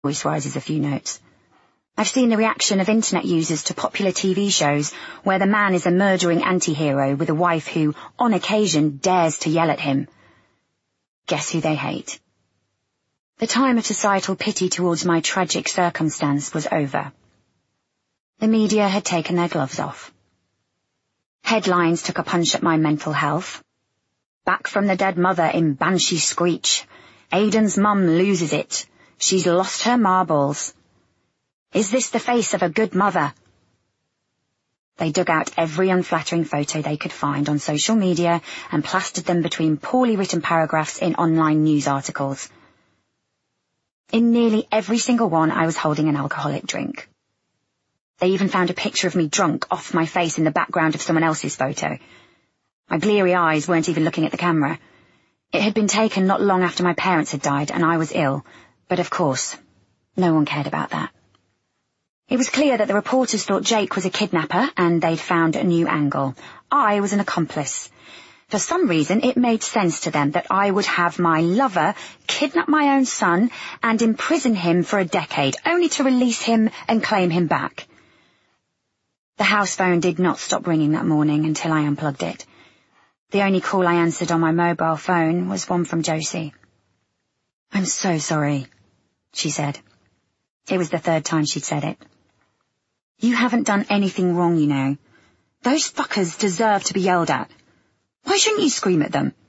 voice rises a few notes. I've seen the reaction of internet users to popular TV shows where the man is a murdering anti-hero with a wife who, on occasion, dares to yell at him. Guess who they hate? The time of societal pity towards my tragic circumstance was over. The media had taken their gloves off. Headlines took a punch at my mental health. Back from the dead mother in banshee screech. Aidan's mum loses it. She's lost her marbles. Is this the face of a good mother? They dug out every unflattering photo they could find on social media and plastered them between poorly written paragraphs in online news articles. In nearly every single one, I was holding an alcoholic drink. They even found a picture of me drunk off my face in the background of someone else's photo. My bleary eyes weren't even looking at the camera. It had been taken not long after my parents had died and I was ill, but of course, no one cared about that. It was clear that the reporters thought Jake was a kidnapper and they'd found a new angle. I was an accomplice. For some reason, it made sense to them that I would have my lover kidnap my own son and imprison him for a decade, only to release him and claim him back. The house phone did not stop ringing that morning until I unplugged it. The only call I answered on my mobile phone was one from Josie. "I'm so sorry," she said. It was the third time she'd said it. "You haven't done anything wrong, you know. Those fuckers deserve to be yelled at. Why shouldn't you scream at them?"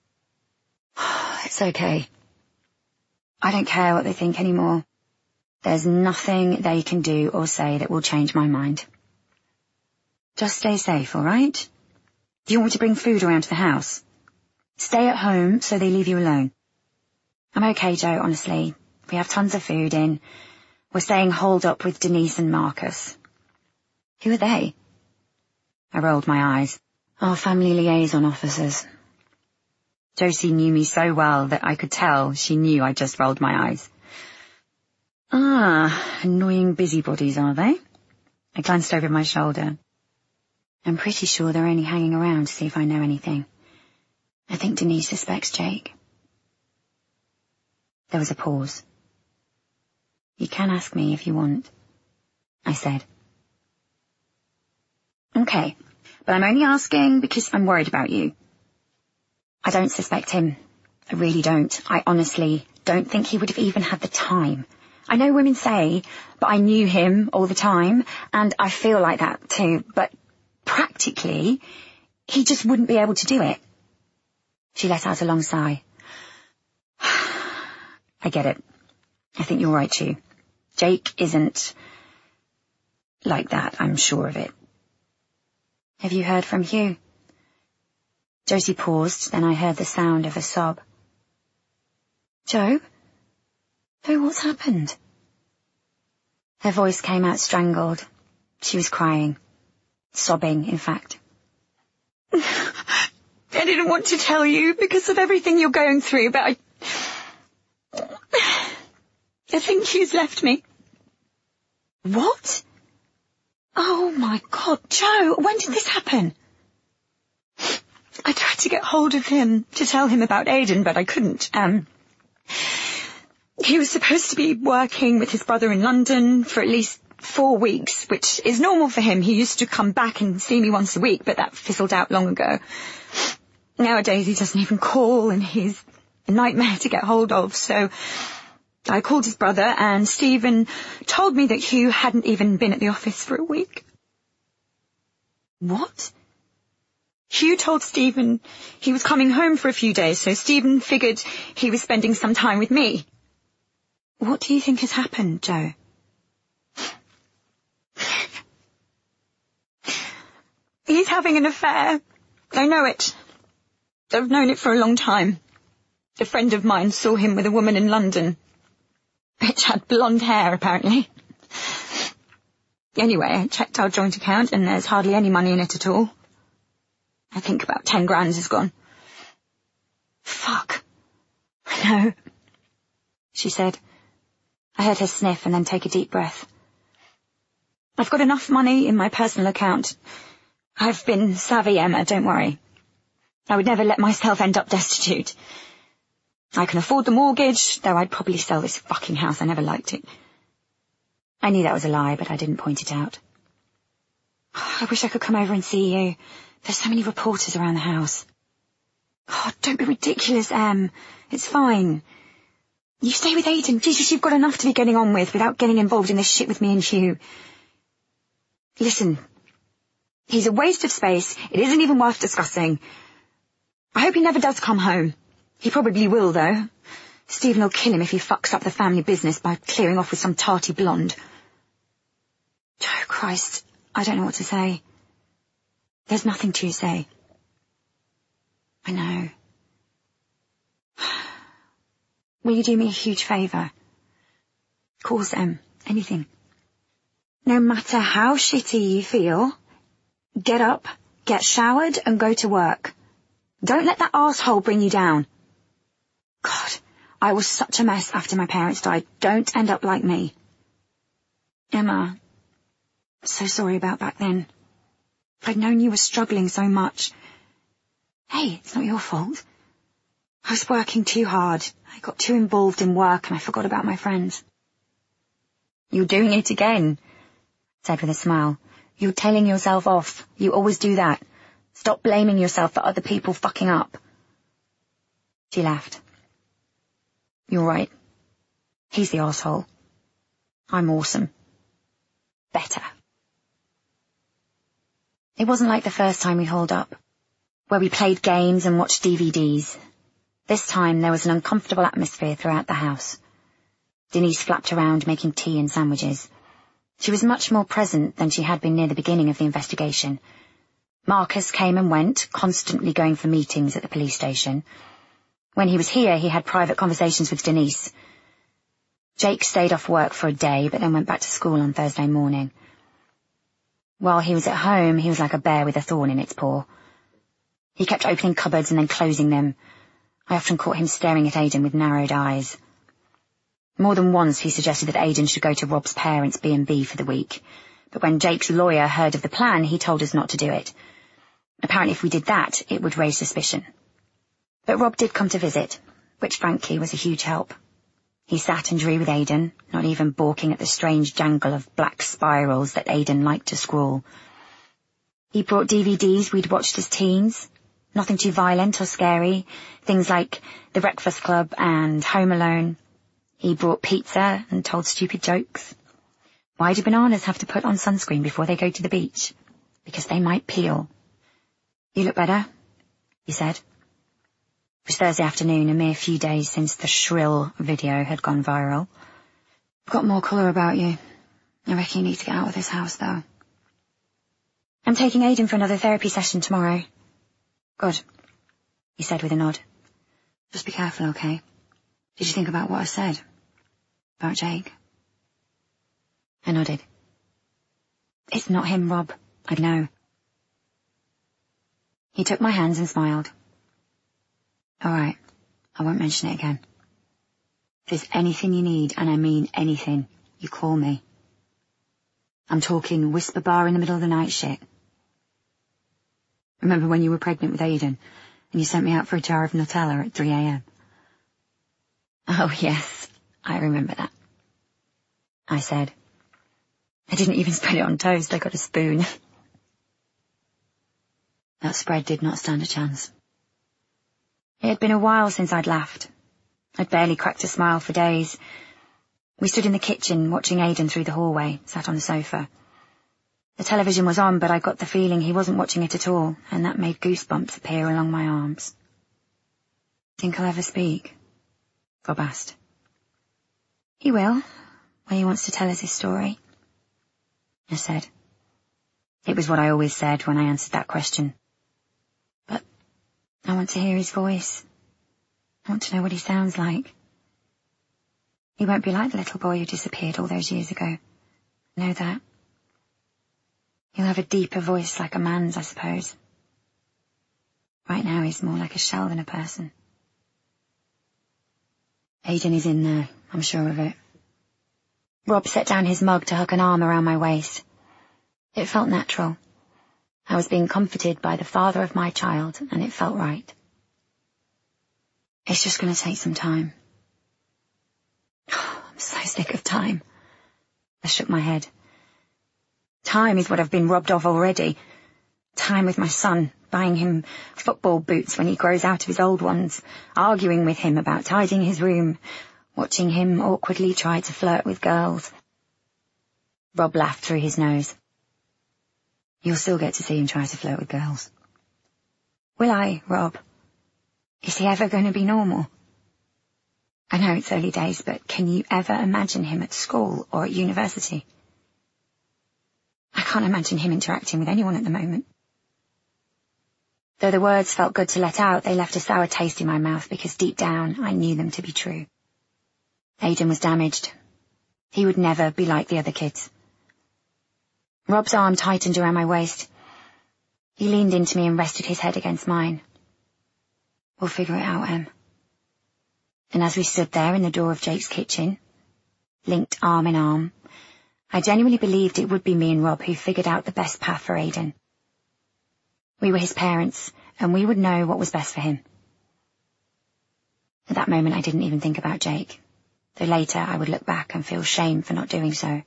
"It's okay. I don't care what they think anymore. There's nothing they can do or say that will change my mind. Just stay safe, all right? Do you want me to bring food around to the house? Stay at home so they leave you alone." "I'm okay, Joe, honestly. We have tons of food in. We're staying holed up with Denise and Marcus." "Who are they?" I rolled my eyes. "Our family liaison officers." Josie knew me so well that I could tell she knew I just rolled my eyes. Annoying busybodies, are they?" I glanced over my shoulder. "I'm pretty sure they're only hanging around to see if I know anything. I think Denise suspects Jake." There was a pause. "You can ask me if you want," I said. "Okay, but I'm only asking because I'm worried about you." "I don't suspect him. I really don't. I honestly don't think he would have even had the time. I know women say, but I knew him all the time, and I feel like that too, but practically, he just wouldn't be able to do it." She let out a long sigh. "I get it. I think you're right too. Jake isn't like that, I'm sure of it." "Have you heard from Hugh?" Josie paused, then I heard the sound of a sob. "Joe? Joe, what's happened?" Her voice came out strangled. She was crying. Sobbing, in fact. "I didn't want to tell you because of everything you're going through, but I think he's left me." "What? Oh my God, Joe, when did this happen?" "I tried to get hold of him to tell him about Aidan, but I couldn't. He was supposed to be working with his brother in London for at least 4 weeks, which is normal for him. He used to come back and see me once a week, but that fizzled out long ago. Nowadays he doesn't even call, and he's a nightmare to get hold of, so I called his brother, and Stephen told me that Hugh hadn't even been at the office for a week." "What?" "Hugh told Stephen he was coming home for a few days, so Stephen figured he was spending some time with me." "What do you think has happened, Joe?" "He's having an affair. I know it. I've known it for a long time. A friend of mine saw him with a woman in London. Bitch had blonde hair, apparently. Anyway, I checked our joint account, and there's hardly any money in it at all. I think about 10 grand is gone." "Fuck." "I know," she said. I heard her sniff and then take a deep breath. "I've got enough money in my personal account. I've been savvy, Emma, don't worry. I would never let myself end up destitute. I can afford the mortgage, though I'd probably sell this fucking house. I never liked it. I knew that was a lie, but I didn't point it out. I wish I could come over and see you. There's so many reporters around the house. Oh, don't be ridiculous, Em. It's fine. You stay with Aidan. Jesus, you've got enough to be getting on with without getting involved in this shit with me and Hugh. Listen, he's a waste of space. It isn't even worth discussing. I hope he never does come home. He probably will, though. Stephen will kill him if he fucks up the family business by clearing off with some tarty blonde. Oh, Christ, I don't know what to say. There's nothing to say. I know. Will you do me a huge favour? Of course, anything. No matter how shitty you feel, get up, get showered and go to work. Don't let that arsehole bring you down. God, I was such a mess after my parents died. Don't end up like me. Emma, I'm so sorry about back then. If I'd known you were struggling so much. Hey, it's not your fault. I was working too hard. I got too involved in work and I forgot about my friends. You're doing it again, said with a smile. You're telling yourself off. You always do that. Stop blaming yourself for other people fucking up. She laughed. You're right. He's the arsehole. I'm awesome. Better. It wasn't like the first time we holed up, where we played games and watched DVDs. This time there was an uncomfortable atmosphere throughout the house. Denise flapped around making tea and sandwiches. She was much more present than she had been near the beginning of the investigation. Marcus came and went, constantly going for meetings at the police station. When he was here, he had private conversations with Denise. Jake stayed off work for a day, but then went back to school on Thursday morning. While he was at home, he was like a bear with a thorn in its paw. He kept opening cupboards and then closing them. I often caught him staring at Aidan with narrowed eyes. More than once he suggested that Aidan should go to Rob's parents' B&B for the week, but when Jake's lawyer heard of the plan, he told us not to do it. Apparently if we did that, it would raise suspicion. But Rob did come to visit, which frankly was a huge help. He sat and drew with Aidan, not even balking at the strange jangle of black spirals that Aidan liked to scrawl. He brought DVDs we'd watched as teens, nothing too violent or scary, things like The Breakfast Club and Home Alone. He brought pizza and told stupid jokes. Why do bananas have to put on sunscreen before they go to the beach? Because they might peel. You look better, he said. It was Thursday afternoon, a mere few days since the shrill video had gone viral. I've got more colour about you. I reckon you need to get out of this house, though. I'm taking Aidan for another therapy session tomorrow. Good, he said with a nod. Just be careful, okay? Did you think about what I said? About Jake? I nodded. It's not him, Rob. I know. He took my hands and smiled. All right, I won't mention it again. If there's anything you need, and I mean anything, you call me. I'm talking whisper bar in the middle of the night shit. Remember when you were pregnant with Aidan, and you sent me out for a jar of Nutella at 3 a.m? Oh, yes, I remember that, I said. I didn't even spread it on toast, I got a spoon. That spread did not stand a chance. It had been a while since I'd laughed. I'd barely cracked a smile for days. We stood in the kitchen, watching Aidan through the hallway, sat on the sofa. The television was on, but I got the feeling he wasn't watching it at all, and that made goosebumps appear along my arms. Think he'll ever speak? Rob asked. He will, when he wants to tell us his story, I said. It was what I always said when I answered that question. But I want to hear his voice. I want to know what he sounds like. He won't be like the little boy who disappeared all those years ago. I know that. He'll have a deeper voice like a man's, I suppose. Right now he's more like a shell than a person. Aidan is in there, I'm sure of it. Rob set down his mug to hook an arm around my waist. It felt natural. I was being comforted by the father of my child, and it felt right. It's just going to take some time. I'm so sick of time. I shook my head. Time is what I've been robbed of already. Time with my son, buying him football boots when he grows out of his old ones, arguing with him about tidying his room, watching him awkwardly try to flirt with girls. Rob laughed through his nose. You'll still get to see him try to flirt with girls. Will I, Rob? Is he ever going to be normal? I know it's early days, but can you ever imagine him at school or at university? I can't imagine him interacting with anyone at the moment. Though the words felt good to let out, they left a sour taste in my mouth because deep down I knew them to be true. Aidan was damaged. He would never be like the other kids. Rob's arm tightened around my waist. He leaned into me and rested his head against mine. We'll figure it out, Em. And as we stood there in the door of Jake's kitchen, linked arm in arm, I genuinely believed it would be me and Rob who figured out the best path for Aidan. We were his parents, and we would know what was best for him. At that moment I didn't even think about Jake, though later I would look back and feel shame for not doing so.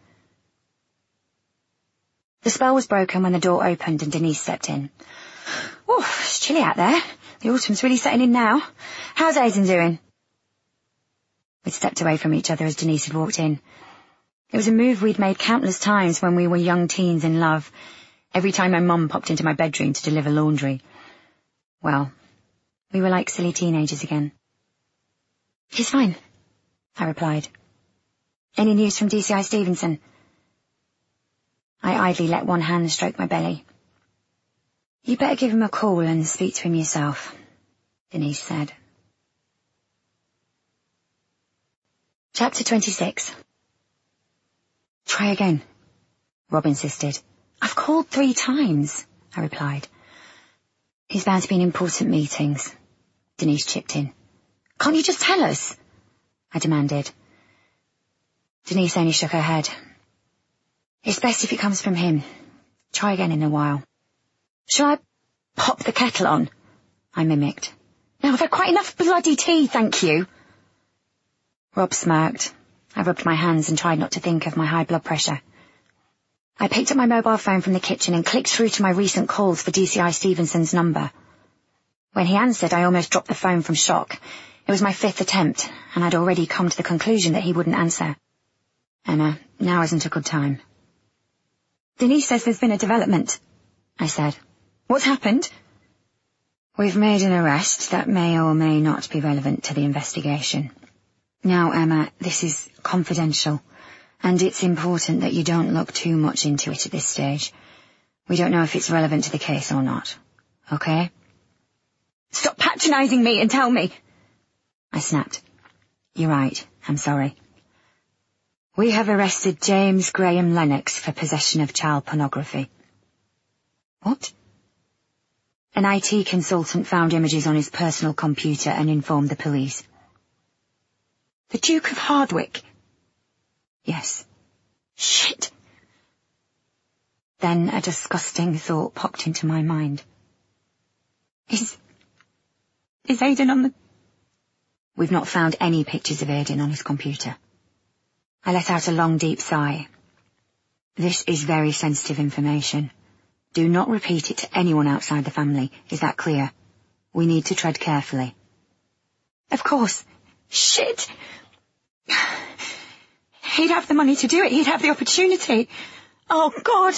The spell was broken when the door opened and Denise stepped in. Oh, it's chilly out there. The autumn's really setting in now. How's Aidan doing? We'd stepped away from each other as Denise had walked in. It was a move we'd made countless times when we were young teens in love, every time my mum popped into my bedroom to deliver laundry. Well, we were like silly teenagers again. He's fine, I replied. Any news from DCI Stevenson? I idly let one hand stroke my belly. You better give him a call and speak to him yourself, Denise said. Chapter 26. Try again, Rob insisted. I've called 3 times, I replied. He's bound to be in important meetings, Denise chipped in. Can't you just tell us? I demanded. Denise only shook her head. It's best if it comes from him. Try again in a while. Shall I pop the kettle on? I mimicked. No, I've had quite enough bloody tea, thank you. Rob smirked. I rubbed my hands and tried not to think of my high blood pressure. I picked up my mobile phone from the kitchen and clicked through to my recent calls for DCI Stevenson's number. When he answered, I almost dropped the phone from shock. It was my 5th attempt, and I'd already come to the conclusion that he wouldn't answer. Emma, now isn't a good time. Denise says there's been a development, I said. What's happened? We've made an arrest that may or may not be relevant to the investigation. Now, Emma, this is confidential, and it's important that you don't look too much into it at this stage. We don't know if it's relevant to the case or not, okay? Stop patronising me and tell me! I snapped. You're right, I'm sorry. We have arrested James Graham Lennox for possession of child pornography. What? An IT consultant found images on his personal computer and informed the police. The Duke of Hardwick? Yes. Shit! Then a disgusting thought popped into my mind. Is Aidan on the... We've not found any pictures of Aidan on his computer. I let out a long, deep sigh. This is very sensitive information. Do not repeat it to anyone outside the family. Is that clear? We need to tread carefully. Of course. Shit! He'd have the money to do it. He'd have the opportunity. Oh, God!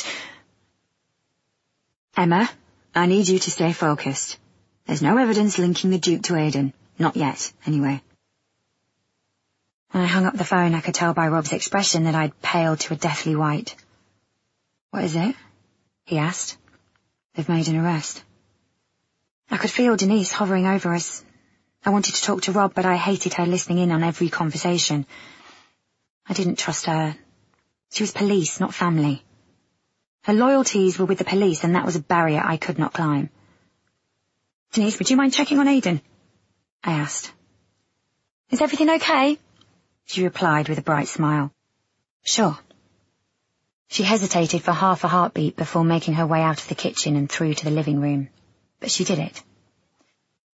Emma, I need you to stay focused. There's no evidence linking the Duke to Aidan. Not yet, anyway. When I hung up the phone, I could tell by Rob's expression that I'd paled to a deathly white. What is it? He asked. They've made an arrest. I could feel Denise hovering over us. I wanted to talk to Rob, but I hated her listening in on every conversation. I didn't trust her. She was police, not family. Her loyalties were with the police, and that was a barrier I could not climb. Denise, would you mind checking on Aidan? I asked. Is everything okay? She replied with a bright smile. Sure. She hesitated for half a heartbeat before making her way out of the kitchen and through to the living room. But she did it.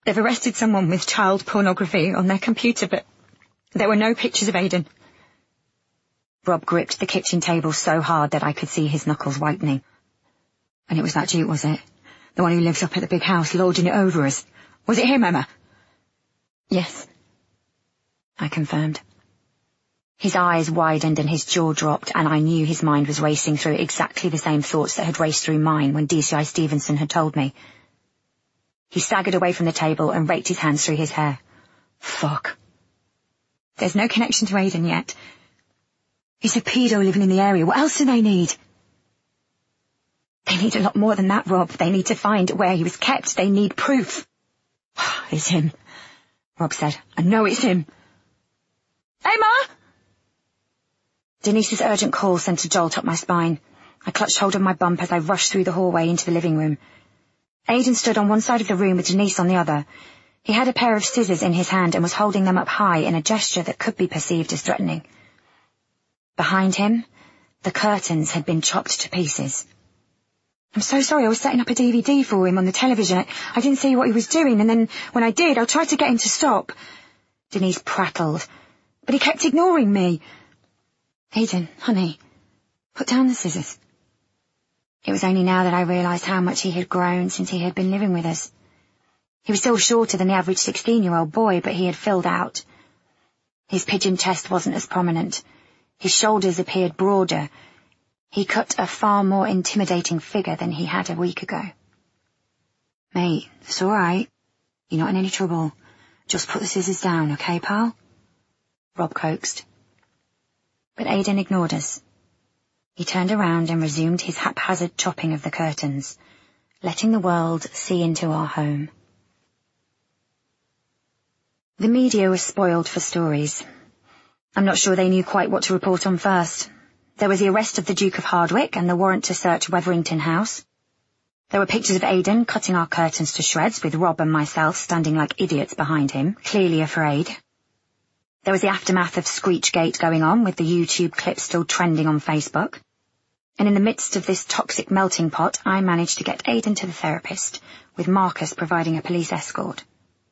They've arrested someone with child pornography on their computer, but there were no pictures of Aidan. Rob gripped the kitchen table so hard that I could see his knuckles whitening. And it was that Duke, was it? The one who lives up at the big house, lording it over us. Was it him, Emma? Yes, I confirmed. His eyes widened and his jaw dropped, and I knew his mind was racing through exactly the same thoughts that had raced through mine when DCI Stevenson had told me. He staggered away from the table and raked his hands through his hair. Fuck. There's no connection to Aidan yet. He's a pedo living in the area. What else do they need? They need a lot more than that, Rob. They need to find where he was kept. They need proof. It's him, Rob said. I know it's him. Emma! Denise's urgent call sent a jolt up my spine. I clutched hold of my bump as I rushed through the hallway into the living room. Aidan stood on one side of the room with Denise on the other. He had a pair of scissors in his hand and was holding them up high in a gesture that could be perceived as threatening. Behind him, the curtains had been chopped to pieces. I'm so sorry, I was setting up a DVD for him on the television. I didn't see what he was doing, and then when I did, I tried to get him to stop. Denise prattled, but he kept ignoring me. Aidan, honey, put down the scissors. It was only now that I realised how much he had grown since he had been living with us. He was still shorter than the average 16-year-old boy, but he had filled out. His pigeon chest wasn't as prominent. His shoulders appeared broader. He cut a far more intimidating figure than he had a week ago. Mate, it's all right. You're not in any trouble. Just put the scissors down, okay, pal? Rob coaxed. But Aidan ignored us. He turned around and resumed his haphazard chopping of the curtains, letting the world see into our home. The media was spoiled for stories. I'm not sure they knew quite what to report on first. There was the arrest of the Duke of Hardwick and the warrant to search Wetherington House. There were pictures of Aidan cutting our curtains to shreds with Rob and myself standing like idiots behind him, clearly afraid. There was the aftermath of Screechgate going on, with the YouTube clip still trending on Facebook. And in the midst of this toxic melting pot, I managed to get Aidan to the therapist, with Marcus providing a police escort.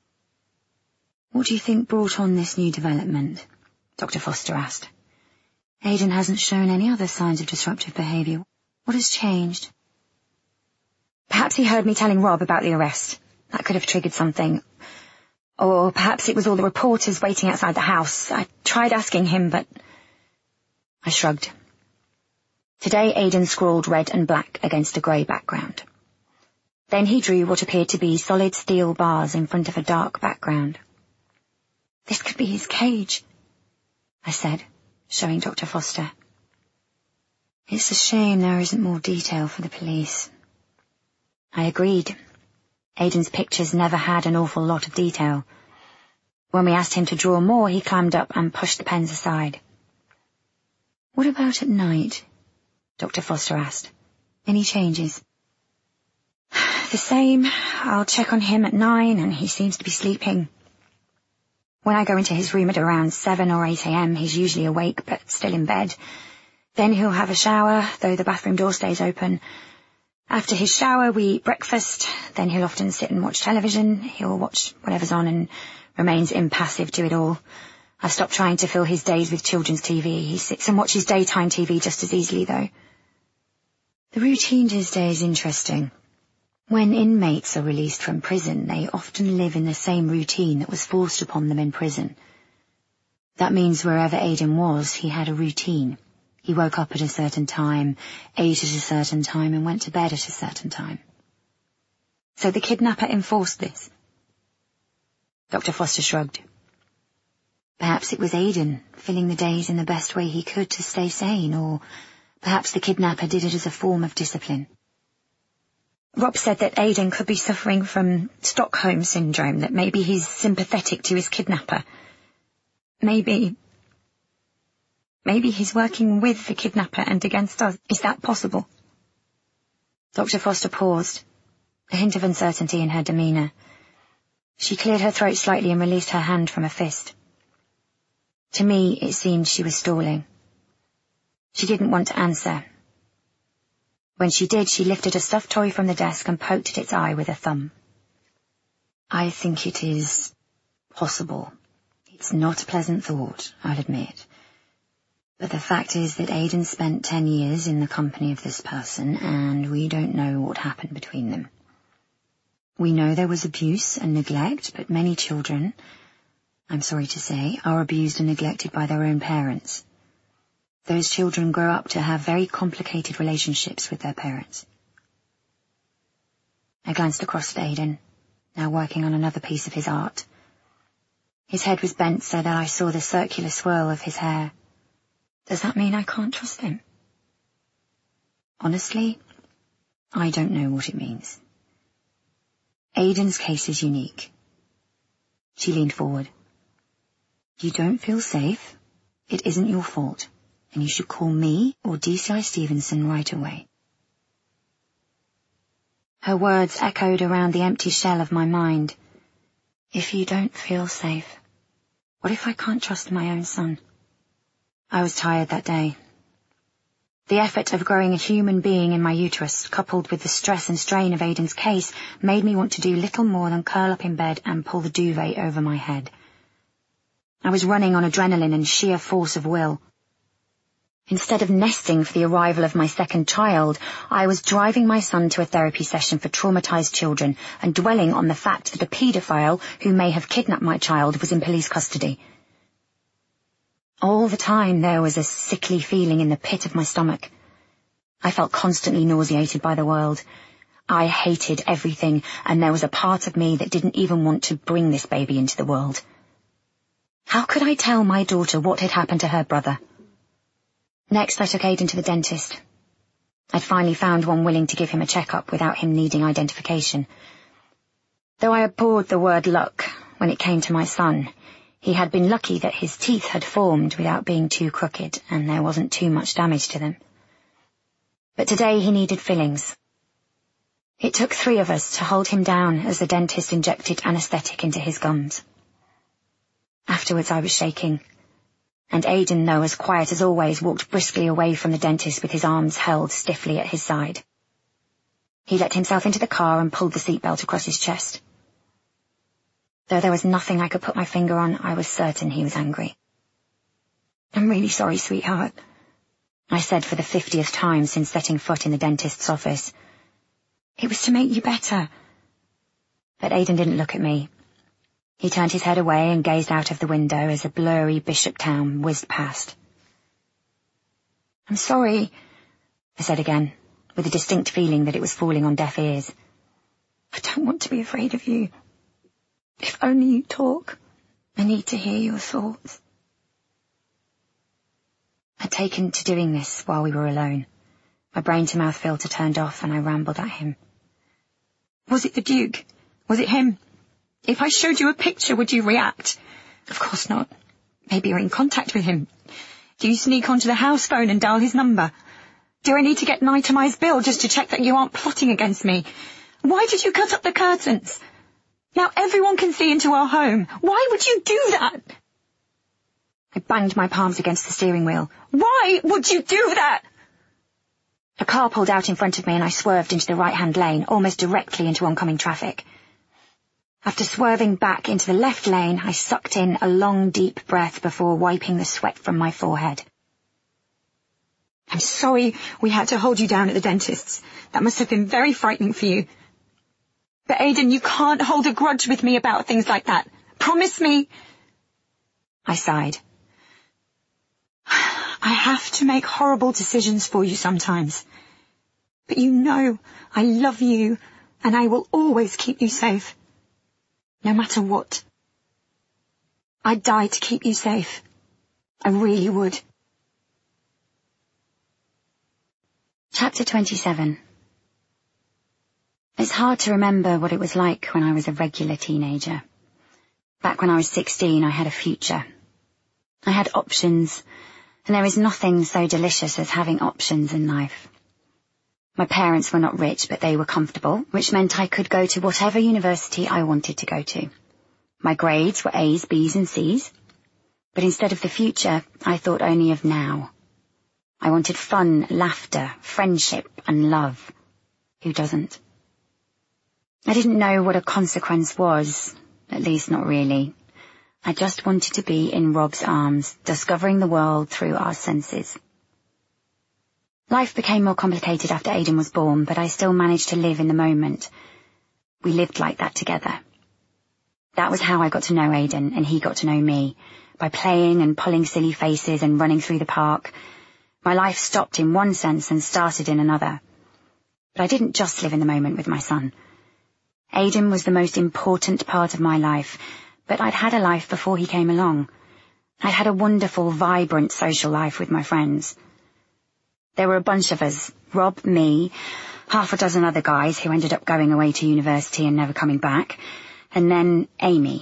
What do you think brought on this new development? Dr. Foster asked. Aidan hasn't shown any other signs of disruptive behaviour. What has changed? Perhaps he heard me telling Rob about the arrest. That could have triggered something. Or perhaps it was all the reporters waiting outside the house. I tried asking him, but I shrugged. Today Aidan scrawled red and black against a grey background. Then he drew what appeared to be solid steel bars in front of a dark background. This could be his cage, I said, showing Dr. Foster. It's a shame there isn't more detail for the police. I agreed. Aidan's pictures never had an awful lot of detail. When we asked him to draw more, he climbed up and pushed the pens aside. What about at night? Dr. Foster asked. Any changes? The same. I'll check on him at 9 and he seems to be sleeping. When I go into his room at around 7 or 8 a.m, he's usually awake but still in bed. Then he'll have a shower, though the bathroom door stays open. After his shower, we eat breakfast. Then he'll often sit and watch television. He'll watch whatever's on and remains impassive to it all. I've stopped trying to fill his days with children's TV. He sits and watches daytime TV just as easily, though. The routine his day is interesting. When inmates are released from prison, they often live in the same routine that was forced upon them in prison. That means wherever Aidan was, he had a routine. He woke up at a certain time, ate at a certain time, and went to bed at a certain time. So the kidnapper enforced this. Dr. Foster shrugged. Perhaps it was Aidan, filling the days in the best way he could to stay sane, or perhaps the kidnapper did it as a form of discipline. Rob said that Aidan could be suffering from Stockholm Syndrome, that maybe he's sympathetic to his kidnapper. Maybe he's working with the kidnapper and against us. Is that possible? Dr. Foster paused, a hint of uncertainty in her demeanour. She cleared her throat slightly and released her hand from a fist. To me, it seemed she was stalling. She didn't want to answer. When she did, she lifted a stuffed toy from the desk and poked at its eye with a thumb. I think it is possible. It's not a pleasant thought, I'll admit. But the fact is that Aidan spent 10 years in the company of this person, and we don't know what happened between them. We know there was abuse and neglect, but many children, I'm sorry to say, are abused and neglected by their own parents. Those children grow up to have very complicated relationships with their parents. I glanced across at Aidan, now working on another piece of his art. His head was bent so that I saw the circular swirl of his hair. Does that mean I can't trust him? Honestly, I don't know what it means. Aidan's case is unique. She leaned forward. You don't feel safe. It isn't your fault, and you should call me or DCI Stevenson right away. Her words echoed around the empty shell of my mind. If you don't feel safe, what if I can't trust my own son? I was tired that day. The effort of growing a human being in my uterus, coupled with the stress and strain of Aidan's case, made me want to do little more than curl up in bed and pull the duvet over my head. I was running on adrenaline and sheer force of will. Instead of nesting for the arrival of my second child, I was driving my son to a therapy session for traumatized children and dwelling on the fact that a paedophile who may have kidnapped my child was in police custody. All the time there was a sickly feeling in the pit of my stomach. I felt constantly nauseated by the world. I hated everything, and there was a part of me that didn't even want to bring this baby into the world. How could I tell my daughter what had happened to her brother? Next I took Aidan to the dentist. I'd finally found one willing to give him a checkup without him needing identification. Though I abhorred the word luck when it came to my son, he had been lucky that his teeth had formed without being too crooked, and there wasn't too much damage to them. But today he needed fillings. It took 3 of us to hold him down as the dentist injected anaesthetic into his gums. Afterwards I was shaking, and Aidan, though as quiet as always, walked briskly away from the dentist with his arms held stiffly at his side. He let himself into the car and pulled the seatbelt across his chest. Though there was nothing I could put my finger on, I was certain he was angry. I'm really sorry, sweetheart, I said for the 50th time since setting foot in the dentist's office. It was to make you better. But Aidan didn't look at me. He turned his head away and gazed out of the window as a blurry Bishop town whizzed past. I'm sorry, I said again, with a distinct feeling that it was falling on deaf ears. I don't want to be afraid of you. If only you talk. I need to hear your thoughts. I'd taken to doing this while we were alone. My brain-to-mouth filter turned off and I rambled at him. Was it the Duke? Was it him? If I showed you a picture, would you react? Of course not. Maybe you're in contact with him. Do you sneak onto the house phone and dial his number? Do I need to get an itemised bill just to check that you aren't plotting against me? Why did you cut up the curtains? Now everyone can see into our home. Why would you do that? I banged my palms against the steering wheel. Why would you do that? A car pulled out in front of me and I swerved into the right-hand lane, almost directly into oncoming traffic. After swerving back into the left lane, I sucked in a long, deep breath before wiping the sweat from my forehead. I'm sorry we had to hold you down at the dentist's. That must have been very frightening for you. But Aidan, you can't hold a grudge with me about things like that. Promise me. I sighed. I have to make horrible decisions for you sometimes. But you know I love you and I will always keep you safe. No matter what. I'd die to keep you safe. I really would. Chapter 27. It's hard to remember what it was like when I was a regular teenager. Back when I was 16, I had a future. I had options, and there is nothing so delicious as having options in life. My parents were not rich, but they were comfortable, which meant I could go to whatever university I wanted to go to. My grades were A's, B's, and C's. But instead of the future, I thought only of now. I wanted fun, laughter, friendship, and love. Who doesn't? I didn't know what a consequence was, at least not really. I just wanted to be in Rob's arms, discovering the world through our senses. Life became more complicated after Aidan was born, but I still managed to live in the moment. We lived like that together. That was how I got to know Aidan, and he got to know me, by playing and pulling silly faces and running through the park. My life stopped in one sense and started in another. But I didn't just live in the moment with my son. Aidan was the most important part of my life, but I'd had a life before he came along. I'd had a wonderful, vibrant social life with my friends. There were a bunch of us, Rob, me, half a dozen other guys who ended up going away to university and never coming back, and then Amy.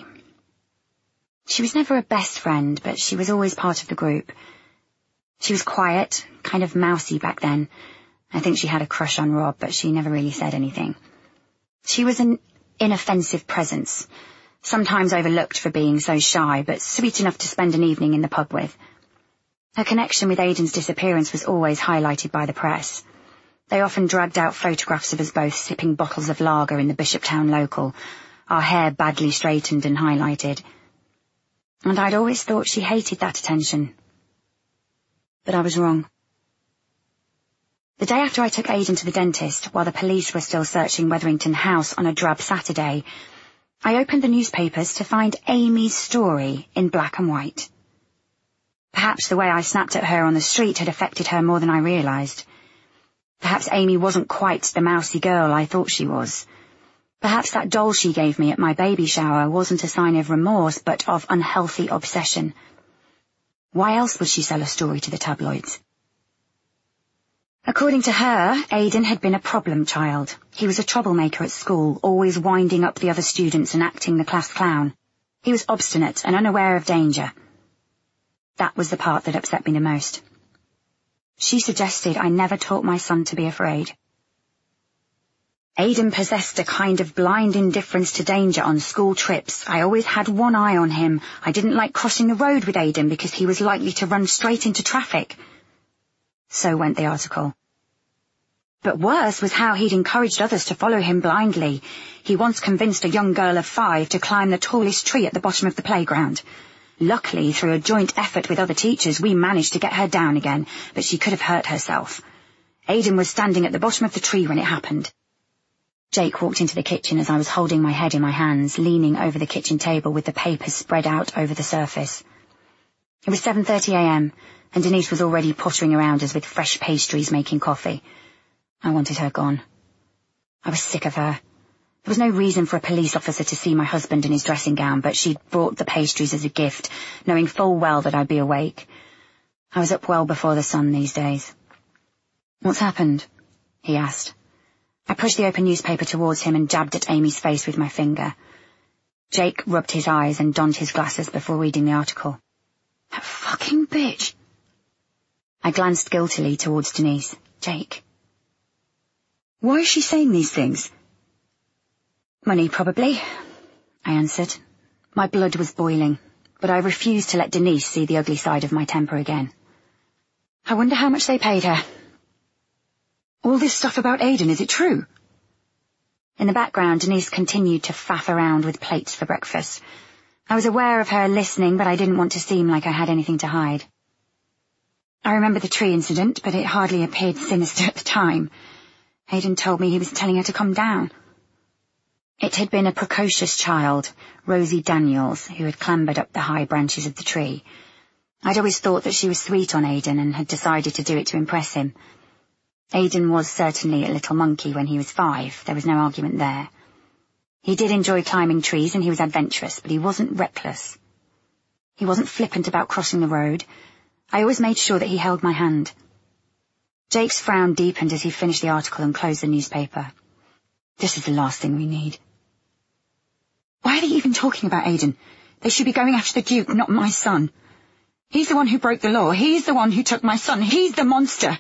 She was never a best friend, but she was always part of the group. She was quiet, kind of mousy back then. I think she had a crush on Rob, but she never really said anything. She was an inoffensive presence, sometimes overlooked for being so shy, but sweet enough to spend an evening in the pub with. Her connection with Aidan's disappearance was always highlighted by the press. They often dragged out photographs of us both sipping bottles of lager in the Bishoptown local, our hair badly straightened and highlighted. And I'd always thought she hated that attention. But I was wrong. The day after I took Aidan to the dentist, while the police were still searching Wetherington House on a drab Saturday, I opened the newspapers to find Amy's story in black and white. Perhaps the way I snapped at her on the street had affected her more than I realised. Perhaps Amy wasn't quite the mousy girl I thought she was. Perhaps that doll she gave me at my baby shower wasn't a sign of remorse, but of unhealthy obsession. Why else would she sell a story to the tabloids? According to her, Aidan had been a problem child. He was a troublemaker at school, always winding up the other students and acting the class clown. He was obstinate and unaware of danger. That was the part that upset me the most. She suggested I never taught my son to be afraid. Aidan possessed a kind of blind indifference to danger on school trips. I always had one eye on him. I didn't like crossing the road with Aidan because he was likely to run straight into traffic. So went the article. But worse was how he'd encouraged others to follow him blindly. He once convinced a young girl of 5 to climb the tallest tree at the bottom of the playground. Luckily, through a joint effort with other teachers, we managed to get her down again, but she could have hurt herself. Aidan was standing at the bottom of the tree when it happened. Jake walked into the kitchen as I was holding my head in my hands, leaning over the kitchen table with the papers spread out over the surface. It was 7:30 a.m., and Denise was already pottering around us with fresh pastries making coffee. I wanted her gone. I was sick of her. There was no reason for a police officer to see my husband in his dressing gown, but she'd brought the pastries as a gift, knowing full well that I'd be awake. I was up well before the sun these days. "What's happened?" he asked. I pushed the open newspaper towards him and jabbed at Amy's face with my finger. Jake rubbed his eyes and donned his glasses before reading the article. "That fucking bitch." I glanced guiltily towards Denise. "Jake." "Why is she saying these things?" "Money, probably," I answered. My blood was boiling, but I refused to let Denise see the ugly side of my temper again. "I wonder how much they paid her." "All this stuff about Aidan, is it true?" In the background, Denise continued to faff around with plates for breakfast. I was aware of her listening, but I didn't want to seem like I had anything to hide. I remember the tree incident, but it hardly appeared sinister at the time. Aidan told me he was telling her to come down. It had been a precocious child, Rosie Daniels, who had clambered up the high branches of the tree. I'd always thought that she was sweet on Aidan and had decided to do it to impress him. Aidan was certainly a little monkey when he was 5, there was no argument there. He did enjoy climbing trees and he was adventurous, but he wasn't reckless. He wasn't flippant about crossing the road. I always made sure that he held my hand. Jake's frown deepened as he finished the article and closed the newspaper. "This is the last thing we need." "Why are they even talking about Aidan? They should be going after the Duke, not my son. He's the one who broke the law. He's the one who took my son. He's the monster."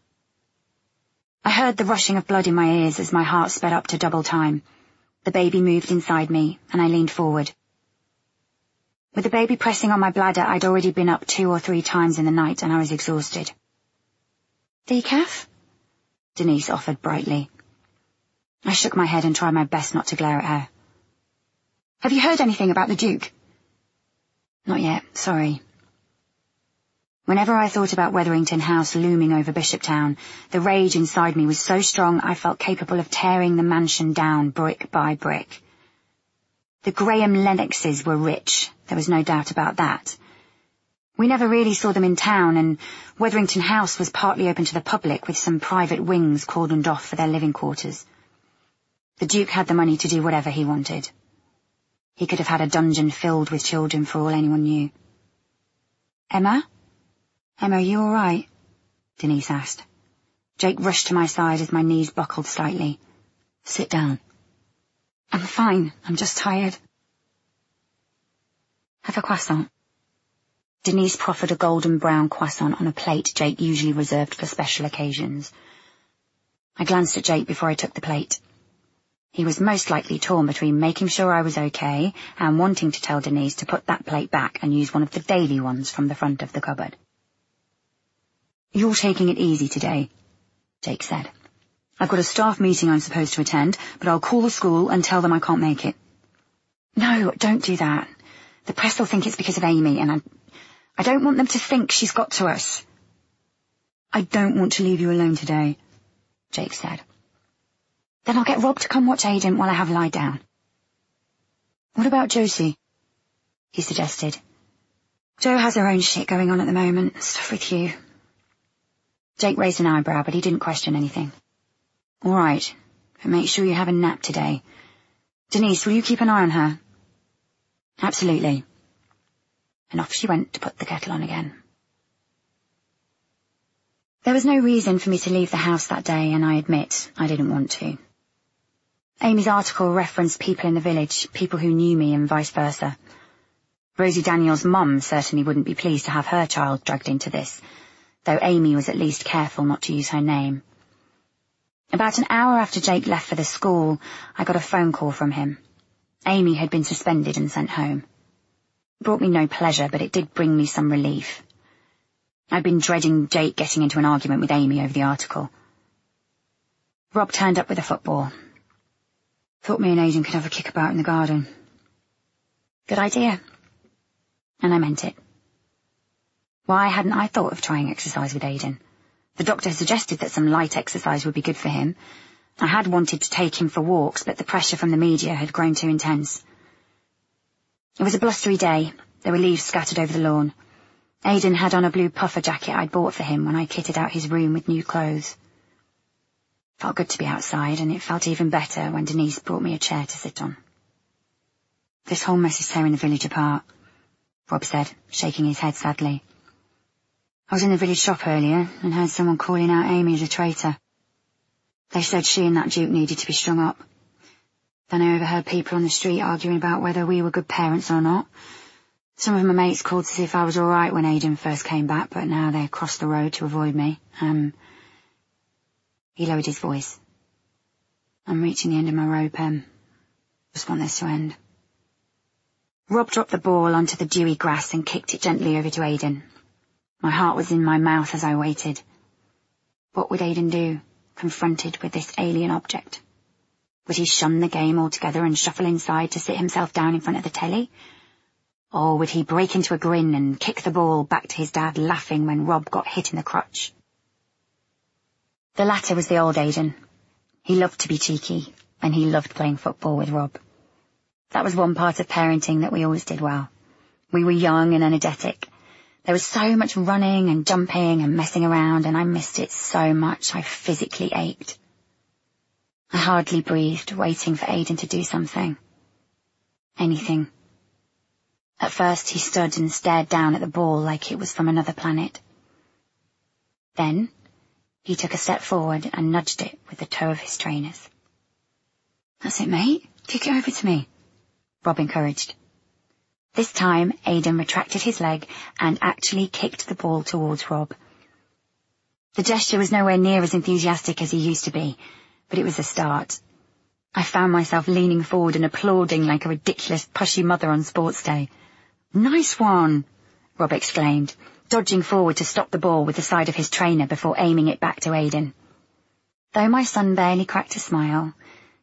I heard the rushing of blood in my ears as my heart sped up to double time. The baby moved inside me, and I leaned forward. With the baby pressing on my bladder, I'd already been up 2 or 3 times in the night, and I was exhausted. "Decaf?" Denise offered brightly. I shook my head and tried my best not to glare at her. "Have you heard anything about the Duke?" "Not yet, sorry." Whenever I thought about Wetherington House looming over Bishoptown, the rage inside me was so strong I felt capable of tearing the mansion down brick by brick. The Graham Lennoxes were rich, there was no doubt about that. We never really saw them in town, and Wetherington House was partly open to the public with some private wings cordoned off for their living quarters. The Duke had the money to do whatever he wanted. He could have had a dungeon filled with children for all anyone knew. "Emma? Emma, are you all right?" Denise asked. Jake rushed to my side as my knees buckled slightly. "Sit down." "I'm fine. I'm just tired." "Have a croissant." Denise proffered a golden brown croissant on a plate Jake usually reserved for special occasions. I glanced at Jake before I took the plate. He was most likely torn between making sure I was okay and wanting to tell Denise to put that plate back and use one of the daily ones from the front of the cupboard. "You're taking it easy today," Jake said. "I've got a staff meeting I'm supposed to attend, but I'll call the school and tell them I can't make it." "No, don't do that. The press will think it's because of Amy, and I don't want them to think she's got to us." "I don't want to leave you alone today," Jake said. "Then I'll get Rob to come watch Aiden while I have lied down." "What about Josie?" he suggested. "Jo has her own shit going on at the moment, stuff with you." Jake raised an eyebrow, but he didn't question anything. "All right, but make sure you have a nap today. Denise, will you keep an eye on her?" "Absolutely." And off she went to put the kettle on again. There was no reason for me to leave the house that day, and I admit I didn't want to. Amy's article referenced people in the village, people who knew me and vice versa. Rosie Daniels' mum certainly wouldn't be pleased to have her child dragged into this, though Amy was at least careful not to use her name. About an hour after Jake left for the school, I got a phone call from him. Amy had been suspended and sent home. It brought me no pleasure, but it did bring me some relief. I'd been dreading Jake getting into an argument with Amy over the article. Rob turned up with a football. "Thought me and Aiden could have a kickabout in the garden." Good idea. And I meant it. Why hadn't I thought of trying exercise with Aiden? The doctor had suggested that some light exercise would be good for him. I had wanted to take him for walks, but the pressure from the media had grown too intense. It was a blustery day. There were leaves scattered over the lawn. Aiden had on a blue puffer jacket I'd bought for him when I kitted out his room with new clothes. It felt good to be outside, and it felt even better when Denise brought me a chair to sit on. "This whole mess is tearing the village apart," Rob said, shaking his head sadly. "I was in the village shop earlier and heard someone calling out Amy as a traitor. They said she and that Duke needed to be strung up. Then I overheard people on the street arguing about whether we were good parents or not. Some of my mates called to see if I was all right when Aiden first came back, but now they crossed the road to avoid me. He lowered his voice. "I'm reaching the end of my rope, Just want this to end." Rob dropped the ball onto the dewy grass and kicked it gently over to Aiden. My heart was in my mouth as I waited. What would Aiden do, confronted with this alien object? Would he shun the game altogether and shuffle inside to sit himself down in front of the telly? Or would he break into a grin and kick the ball back to his dad, laughing when Rob got hit in the crotch? The latter was the old Aiden. He loved to be cheeky, and he loved playing football with Rob. That was one part of parenting that we always did well. We were young and energetic. There was so much running and jumping and messing around, and I missed it so much I physically ached. I hardly breathed, waiting for Aiden to do something. Anything. At first he stood and stared down at the ball like it was from another planet. Then he took a step forward and nudged it with the toe of his trainers. "That's it, mate. Kick it over to me," Rob encouraged. This time Aiden retracted his leg and actually kicked the ball towards Rob. The gesture was nowhere near as enthusiastic as he used to be, but it was a start. I found myself leaning forward and applauding like a ridiculous pushy mother on sports day. "Nice one," Rob exclaimed, dodging forward to stop the ball with the side of his trainer before aiming it back to Aiden. Though my son barely cracked a smile,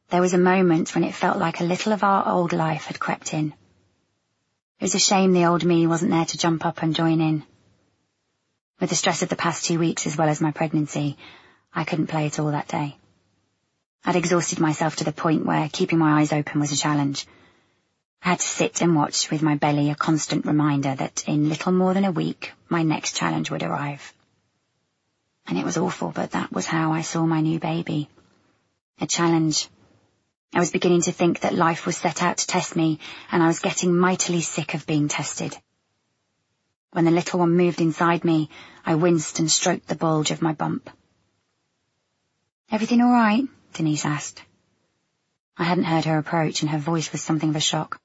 There was a moment when it felt like a little of our old life had crept in. It was a shame the old me wasn't there to jump up and join in. With the stress of the past 2 weeks as well as my pregnancy, I couldn't play at all that day. I'd exhausted myself to the point where keeping my eyes open was a challenge. I had to sit and watch with my belly, a constant reminder that in little more than a week my next challenge would arrive. And it was awful, but that was how I saw my new baby. A challenge. I was beginning to think that life was set out to test me, and I was getting mightily sick of being tested. When the little one moved inside me, I winced and stroked the bulge of my bump. "Everything all right?" Denise asked. I hadn't heard her approach, and her voice was something of a shock.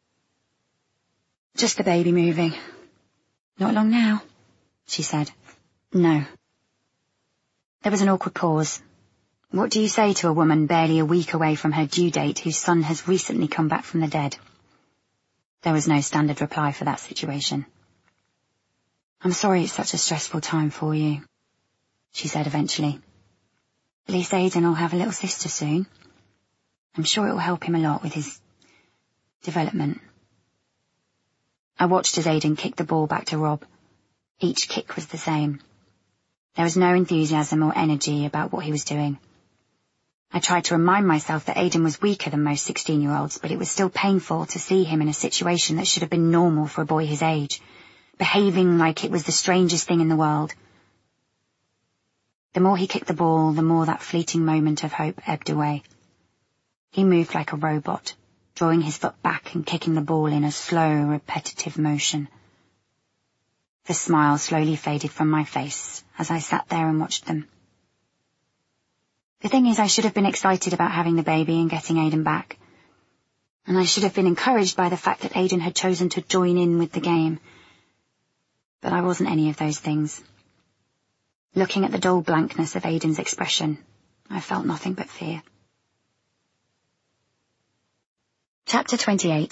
"Just the baby moving." "Not long now?" she said. "No." There was an awkward pause. What do you say to a woman barely a week away from her due date whose son has recently come back from the dead? There was no standard reply for that situation. "I'm sorry it's such a stressful time for you," she said eventually. "At least Aidan will have a little sister soon. I'm sure it will help him a lot with his development." I watched as Aidan kicked the ball back to Rob. Each kick was the same. There was no enthusiasm or energy about what he was doing. I tried to remind myself that Aidan was weaker than most 16-year-olds, but it was still painful to see him in a situation that should have been normal for a boy his age, behaving like it was the strangest thing in the world. The more he kicked the ball, the more that fleeting moment of hope ebbed away. He moved like a robot, drawing his foot back and kicking the ball in a slow, repetitive motion. The smile slowly faded from my face as I sat there and watched them. The thing is, I should have been excited about having the baby and getting Aidan back. And I should have been encouraged by the fact that Aidan had chosen to join in with the game. But I wasn't any of those things. Looking at the dull blankness of Aidan's expression, I felt nothing but fear. Chapter 28.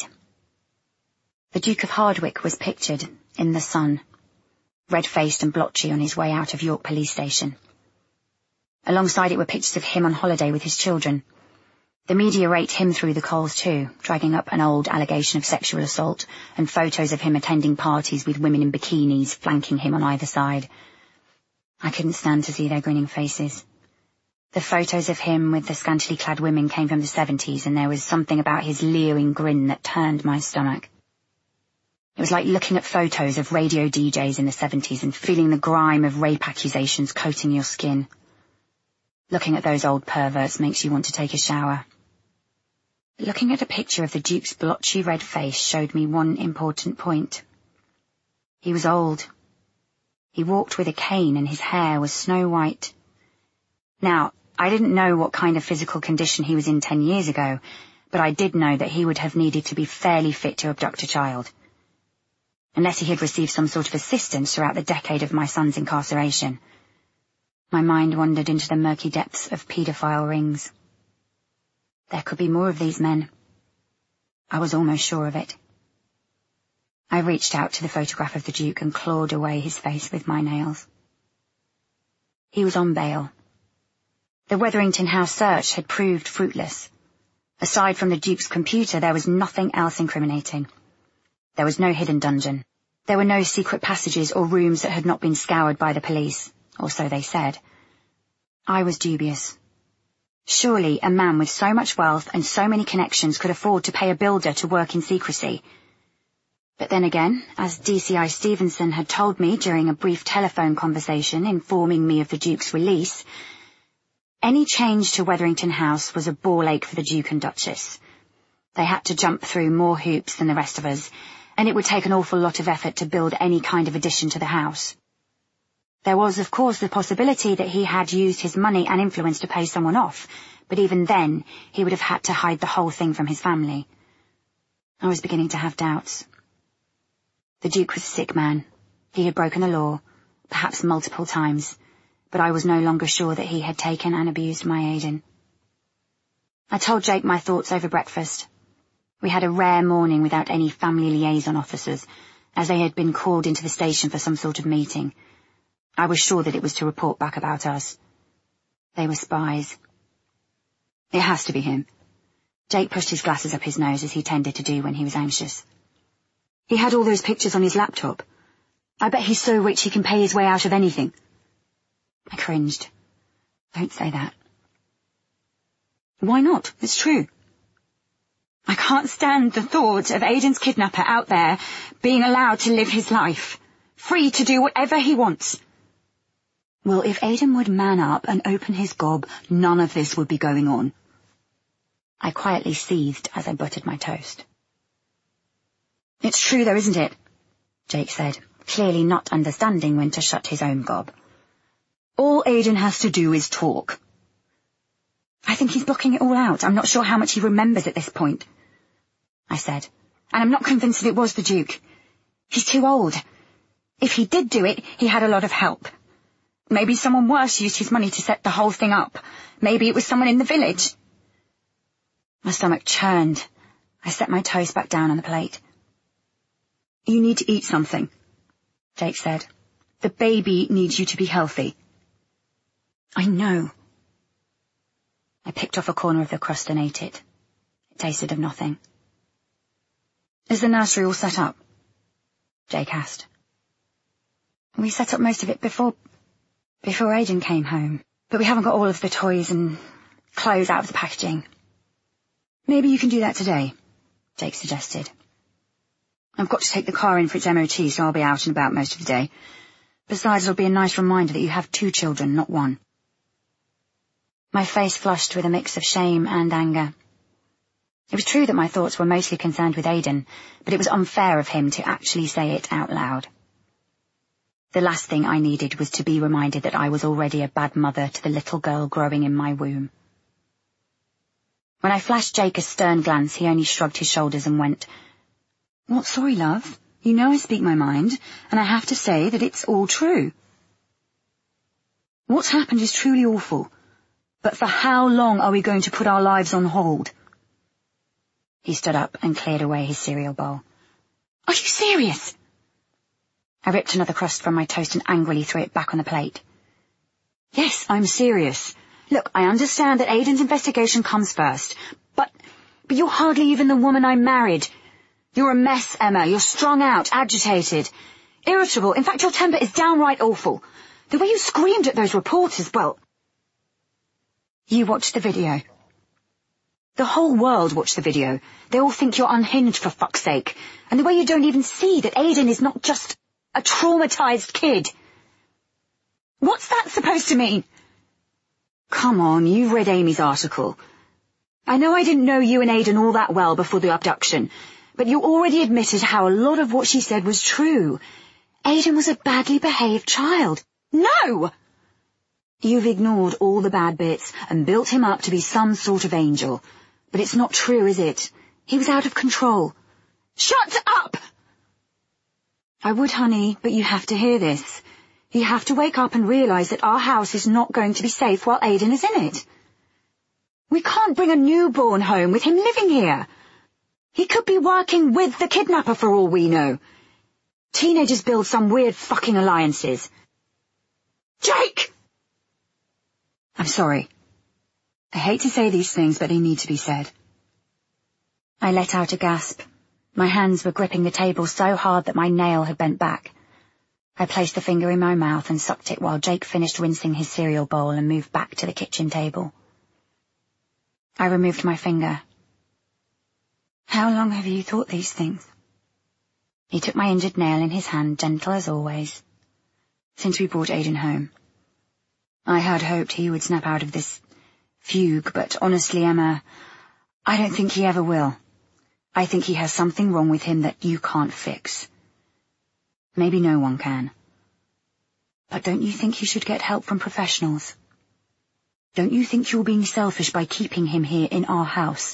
The Duke of Hardwick was pictured in the Sun, red-faced and blotchy on his way out of York Police Station. Alongside it were pictures of him on holiday with his children. The media raked him through the coals too, dragging up an old allegation of sexual assault and photos of him attending parties with women in bikinis flanking him on either side. I couldn't stand to see their grinning faces. The photos of him with the scantily clad women came from the 70s, and there was something about his leering grin that turned my stomach. It was like looking at photos of radio DJs in the 70s and feeling the grime of rape accusations coating your skin. Looking at those old perverts makes you want to take a shower. Looking at a picture of the Duke's blotchy red face showed me one important point. He was old. He walked with a cane and his hair was snow white. Now, I didn't know what kind of physical condition he was in 10 years ago, but I did know that he would have needed to be fairly fit to abduct a child. Unless he had received some sort of assistance throughout the decade of my son's incarceration. My mind wandered into the murky depths of paedophile rings. There could be more of these men. I was almost sure of it. I reached out to the photograph of the Duke and clawed away his face with my nails. He was on bail. The Wetherington House search had proved fruitless. Aside from the Duke's computer, there was nothing else incriminating. There was no hidden dungeon. There were no secret passages or rooms that had not been scoured by the police. Or so they said. I was dubious. Surely a man with so much wealth and so many connections could afford to pay a builder to work in secrecy. But then again, as DCI Stevenson had told me during a brief telephone conversation informing me of the Duke's release, any change to Wetherington House was a ball ache for the Duke and Duchess. They had to jump through more hoops than the rest of us, and it would take an awful lot of effort to build any kind of addition to the house. There was, of course, the possibility that he had used his money and influence to pay someone off, but even then he would have had to hide the whole thing from his family. I was beginning to have doubts. The Duke was a sick man. He had broken the law, perhaps multiple times, but I was no longer sure that he had taken and abused my Aidan. I told Jake my thoughts over breakfast. We had a rare morning without any family liaison officers, as they had been called into the station for some sort of meeting. I was sure that it was to report back about us. They were spies. It has to be him. Jake pushed his glasses up his nose as he tended to do when he was anxious. He had all those pictures on his laptop. I bet he's so rich he can pay his way out of anything. I cringed. Don't say that. Why not? It's true. I can't stand the thought of Aiden's kidnapper out there being allowed to live his life, free to do whatever he wants. Well, if Aiden would man up and open his gob, none of this would be going on. I quietly seethed as I buttered my toast. It's true though, isn't it? Jake said, clearly not understanding when to shut his own gob. All Aiden has to do is talk. I think he's blocking it all out. I'm not sure how much he remembers at this point, I said, and I'm not convinced that it was the Duke. He's too old. If he did do it, he had a lot of help. Maybe someone worse used his money to set the whole thing up. Maybe it was someone in the village. My stomach churned. I set my toast back down on the plate. You need to eat something, Jake said. The baby needs you to be healthy. I know. I picked off a corner of the crust and ate it. It tasted of nothing. Is the nursery all set up? Jake asked. We set up most of it before Aiden came home, but we haven't got all of the toys and clothes out of the packaging. Maybe you can do that today, Jake suggested. I've got to take the car in for its MOT, so I'll be out and about most of the day. Besides, it'll be a nice reminder that you have 2 children, not 1. My face flushed with a mix of shame and anger. It was true that my thoughts were mostly concerned with Aiden, but it was unfair of him to actually say it out loud. The last thing I needed was to be reminded that I was already a bad mother to the little girl growing in my womb. When I flashed Jake a stern glance, he only shrugged his shoulders and went, What, sorry, love? You know I speak my mind, and I have to say that it's all true. What's happened is truly awful, but for how long are we going to put our lives on hold? He stood up and cleared away his cereal bowl. Are you serious? I ripped another crust from my toast and angrily threw it back on the plate. Yes, I'm serious. Look, I understand that Aiden's investigation comes first, but you're hardly even the woman I married. You're a mess, Emma. You're strung out, agitated, irritable. In fact, your temper is downright awful. The way you screamed at those reporters, well... You watched the video. The whole world watched the video. They all think you're unhinged, for fuck's sake. And the way you don't even see that Aiden is not just a traumatized kid. What's that supposed to mean? Come on, you've read Amy's article. I know I didn't know you and Aiden all that well before the abduction, but you already admitted how a lot of what she said was true. Aiden was a badly behaved child. No! You've ignored all the bad bits and built him up to be some sort of angel. But it's not true, is it? He was out of control. Shut up! I would, honey, but you have to hear this. You have to wake up and realize that our house is not going to be safe while Aiden is in it. We can't bring a newborn home with him living here. He could be working with the kidnapper for all we know. Teenagers build some weird fucking alliances. Jake! I'm sorry. I hate to say these things, but they need to be said. I let out a gasp. My hands were gripping the table so hard that my nail had bent back. I placed the finger in my mouth and sucked it while Jake finished rinsing his cereal bowl and moved back to the kitchen table. I removed my finger. How long have you thought these things? He took my injured nail in his hand, gentle as always. Since we brought Aiden home. I had hoped he would snap out of this fugue, but honestly, Emma, I don't think he ever will. I think he has something wrong with him that you can't fix. Maybe no one can. But don't you think you should get help from professionals? Don't you think you're being selfish by keeping him here in our house?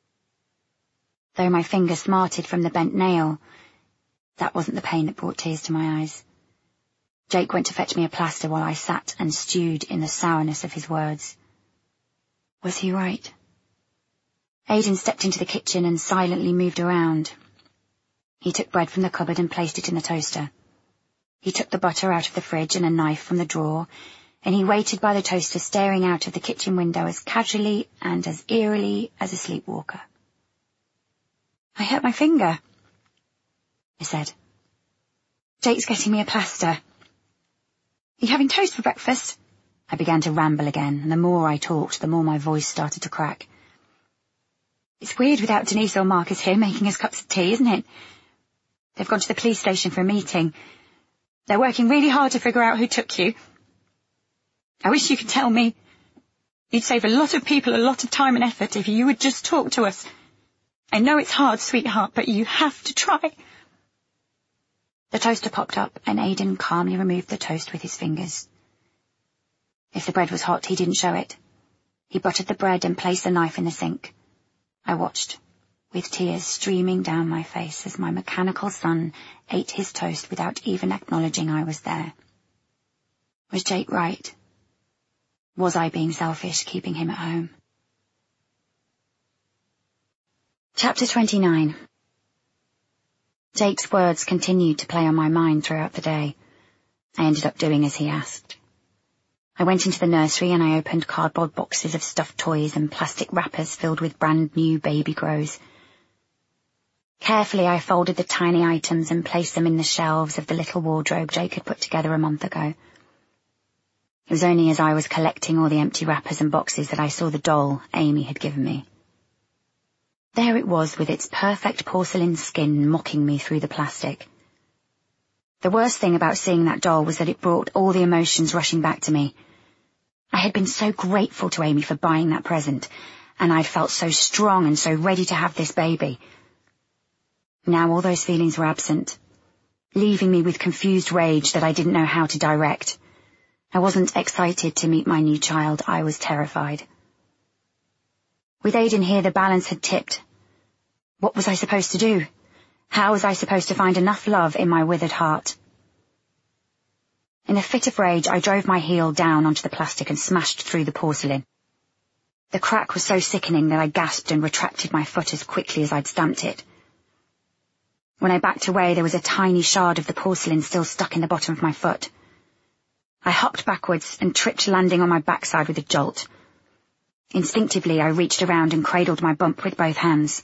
Though my finger smarted from the bent nail, that wasn't the pain that brought tears to my eyes. Jake went to fetch me a plaster while I sat and stewed in the sourness of his words. Was he right? Aiden stepped into the kitchen and silently moved around. He took bread from the cupboard and placed it in the toaster. He took the butter out of the fridge and a knife from the drawer, and he waited by the toaster, staring out of the kitchen window as casually and as eerily as a sleepwalker. "I hurt my finger," I said. "Jake's getting me a plaster." "Are you having toast for breakfast?" I began to ramble again, and the more I talked, the more my voice started to crack. "It's weird without Denise or Marcus here making us cups of tea, isn't it? They've gone to the police station for a meeting. They're working really hard to figure out who took you. I wish you could tell me. You'd save a lot of people a lot of time and effort if you would just talk to us. I know it's hard, sweetheart, but you have to try." The toaster popped up, and Aidan calmly removed the toast with his fingers. If the bread was hot, he didn't show it. He buttered the bread and placed the knife in the sink. I watched, with tears streaming down my face as my mechanical son ate his toast without even acknowledging I was there. Was Jake right? Was I being selfish, keeping him at home? Chapter 29. Jake's words continued to play on my mind throughout the day. I ended up doing as he asked. I went into the nursery and I opened cardboard boxes of stuffed toys and plastic wrappers filled with brand new baby grows. Carefully I folded the tiny items and placed them in the shelves of the little wardrobe Jake had put together a month ago. It was only as I was collecting all the empty wrappers and boxes that I saw the doll Amy had given me. There it was with its perfect porcelain skin mocking me through the plastic. The worst thing about seeing that doll was that it brought all the emotions rushing back to me. I had been so grateful to Amy for buying that present, and I'd felt so strong and so ready to have this baby. Now all those feelings were absent, leaving me with confused rage that I didn't know how to direct. I wasn't excited to meet my new child, I was terrified. With Aidan here, the balance had tipped. What was I supposed to do? How was I supposed to find enough love in my withered heart? In a fit of rage, I drove my heel down onto the plastic and smashed through the porcelain. The crack was so sickening that I gasped and retracted my foot as quickly as I'd stamped it. When I backed away, there was a tiny shard of the porcelain still stuck in the bottom of my foot. I hopped backwards and tripped, landing on my backside with a jolt. Instinctively, I reached around and cradled my bump with both hands.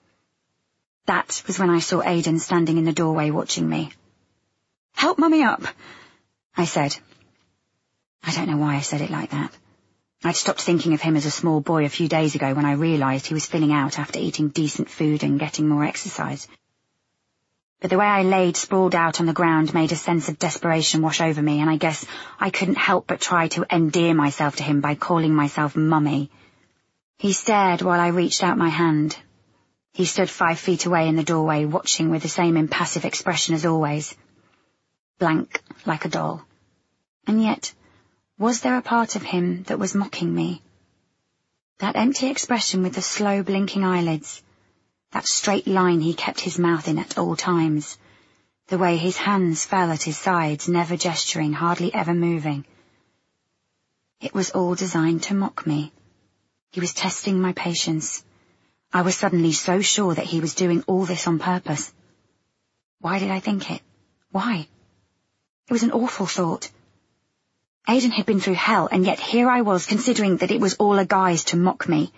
That was when I saw Aidan standing in the doorway watching me. "Help Mummy up," I said. I don't know why I said it like that. I'd stopped thinking of him as a small boy a few days ago when I realized he was filling out after eating decent food and getting more exercise. But the way I laid sprawled out on the ground made a sense of desperation wash over me, and I guess I couldn't help but try to endear myself to him by calling myself Mummy. He stared while I reached out my hand. He stood 5 feet away in the doorway, watching with the same impassive expression as always. Blank, like a doll. And yet, was there a part of him that was mocking me? That empty expression with the slow blinking eyelids, that straight line he kept his mouth in at all times, the way his hands fell at his sides, never gesturing, hardly ever moving. It was all designed to mock me. He was testing my patience. I was suddenly so sure that he was doing all this on purpose. Why did I think it? Why? It was an awful thought. Aidan had been through hell, and yet here I was considering that it was all a guise to mock me.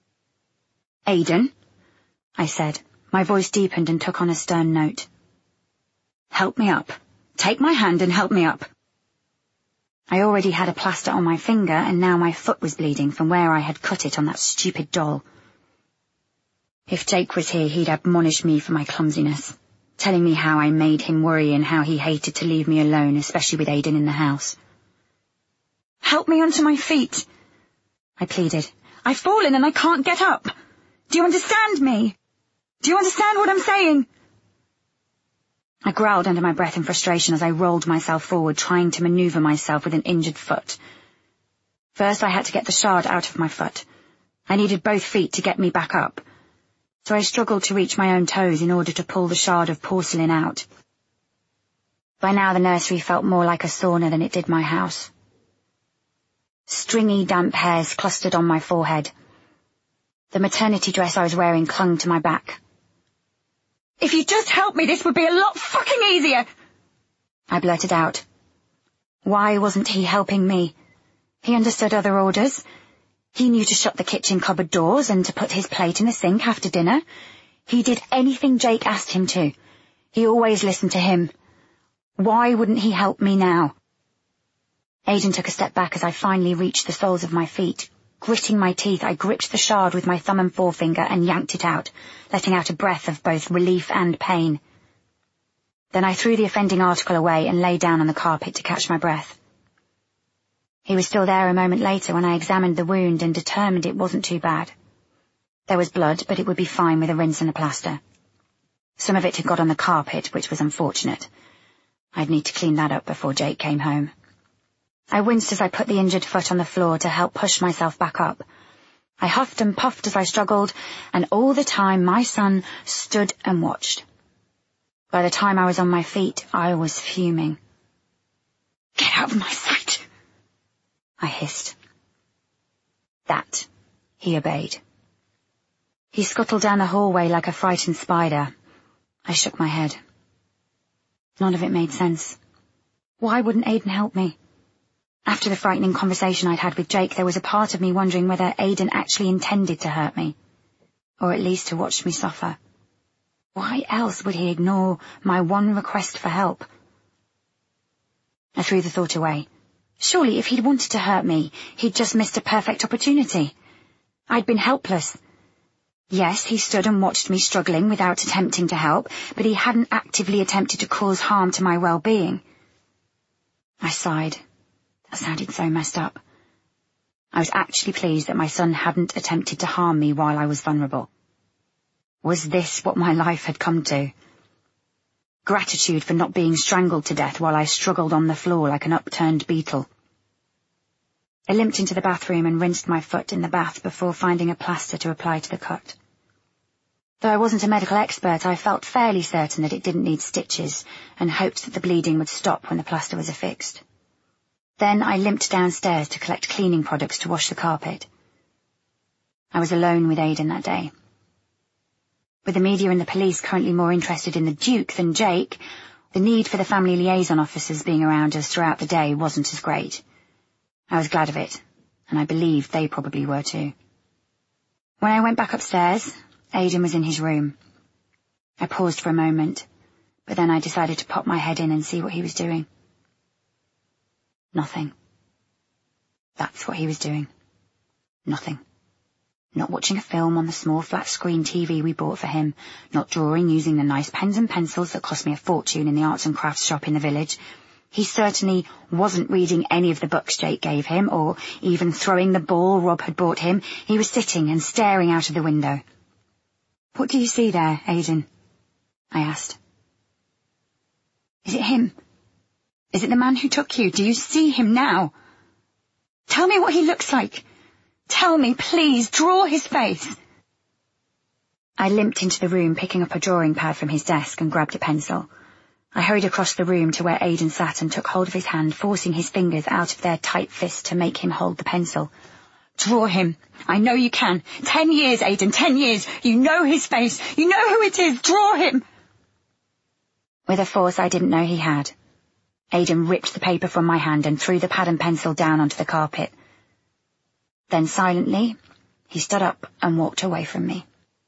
"Aidan," I said. My voice deepened and took on a stern note. "Help me up. Take my hand and help me up." I already had a plaster on my finger, and now my foot was bleeding from where I had cut it on that stupid doll. If Jake was here, he'd admonish me for my clumsiness, telling me how I made him worry and how he hated to leave me alone, especially with Aidan in the house. "Help me onto my feet," I pleaded. "I've fallen and I can't get up. Do you understand me? Do you understand what I'm saying?" I growled under my breath in frustration as I rolled myself forward, trying to maneuver myself with an injured foot. First, I had to get the shard out of my foot. I needed both feet to get me back up, so I struggled to reach my own toes in order to pull the shard of porcelain out. By now the nursery felt more like a sauna than it did my house. Stringy, damp hairs clustered on my forehead. The maternity dress I was wearing clung to my back. "If you just help me, this would be a lot fucking easier," I blurted out. Why wasn't he helping me? He understood other orders. He knew to shut the kitchen cupboard doors and to put his plate in the sink after dinner. He did anything Jake asked him to. He always listened to him. Why wouldn't he help me now? Aidan took a step back as I finally reached the soles of my feet. Gritting my teeth, I gripped the shard with my thumb and forefinger and yanked it out, letting out a breath of both relief and pain. Then I threw the offending article away and lay down on the carpet to catch my breath. He was still there a moment later when I examined the wound and determined it wasn't too bad. There was blood, but it would be fine with a rinse and a plaster. Some of it had got on the carpet, which was unfortunate. I'd need to clean that up before Jake came home. I winced as I put the injured foot on the floor to help push myself back up. I huffed and puffed as I struggled, and all the time my son stood and watched. By the time I was on my feet, I was fuming. "Get out of my sight!" I hissed. That, he obeyed. He scuttled down the hallway like a frightened spider. I shook my head. None of it made sense. Why wouldn't Aidan help me? After the frightening conversation I'd had with Jake, there was a part of me wondering whether Aidan actually intended to hurt me, or at least to watch me suffer. Why else would he ignore my one request for help? I threw the thought away. Surely if he'd wanted to hurt me, he'd just missed a perfect opportunity. I'd been helpless. Yes, he stood and watched me struggling without attempting to help, but he hadn't actively attempted to cause harm to my well-being. I sighed. That sounded so messed up. I was actually pleased that my son hadn't attempted to harm me while I was vulnerable. Was this what my life had come to? Gratitude for not being strangled to death while I struggled on the floor like an upturned beetle. I limped into the bathroom and rinsed my foot in the bath before finding a plaster to apply to the cut. Though I wasn't a medical expert, I felt fairly certain that it didn't need stitches and hoped that the bleeding would stop when the plaster was affixed. Then I limped downstairs to collect cleaning products to wash the carpet. I was alone with Aidan that day. With the media and the police currently more interested in the Duke than Jake, the need for the family liaison officers being around us throughout the day wasn't as great. I was glad of it, and I believed they probably were too. When I went back upstairs, Aidan was in his room. I paused for a moment, but then I decided to pop my head in and see what he was doing. Nothing. That's what he was doing. Nothing. Not watching a film on the small flat-screen TV we bought for him, not drawing using the nice pens and pencils that cost me a fortune in the arts and crafts shop in the village. He certainly wasn't reading any of the books Jake gave him, or even throwing the ball Rob had bought him. He was sitting and staring out of the window. "What do you see there, Aidan?" I asked. "Is it him? Is it the man who took you? Do you see him now? Tell me what he looks like. Tell me, please, draw his face." I limped into the room, picking up a drawing pad from his desk and grabbed a pencil. I hurried across the room to where Aidan sat and took hold of his hand, forcing his fingers out of their tight fist to make him hold the pencil. "Draw him. I know you can. 10 years, Aidan, 10 years. You know his face. You know who it is. Draw him." With a force I didn't know he had, Aidan ripped the paper from my hand and threw the pad and pencil down onto the carpet. Then silently, he stood up and walked away from me.